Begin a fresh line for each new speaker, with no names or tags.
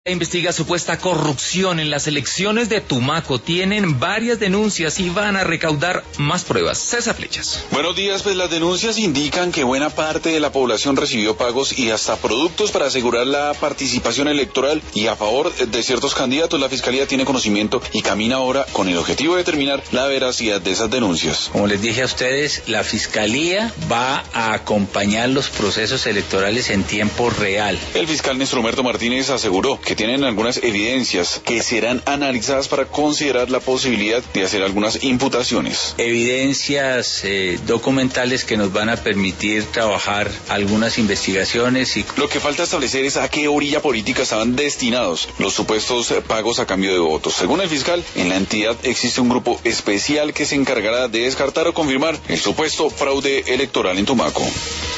Investiga supuesta corrupción en las elecciones de Tumaco. Tienen varias denuncias y van a recaudar más pruebas. César Flechas.
Buenos días, pues las denuncias indican que buena parte de la población recibió pagos y hasta productos para asegurar la participación electoral y a favor de ciertos candidatos. La Fiscalía tiene conocimiento y camina ahora con el objetivo de determinar la veracidad de esas denuncias.
Como les dije a ustedes, la Fiscalía va a acompañar los procesos electorales en tiempo real.
El fiscal Néstor Humberto Martínez aseguró que tienen algunas evidencias que serán analizadas para considerar la posibilidad de hacer algunas imputaciones.
Evidencias documentales que nos van a permitir trabajar algunas investigaciones.
Lo que falta establecer es a qué orilla política estaban destinados los supuestos pagos a cambio de votos. Según el fiscal, en la entidad existe un grupo especial que se encargará de descartar o confirmar el supuesto fraude electoral en Tumaco.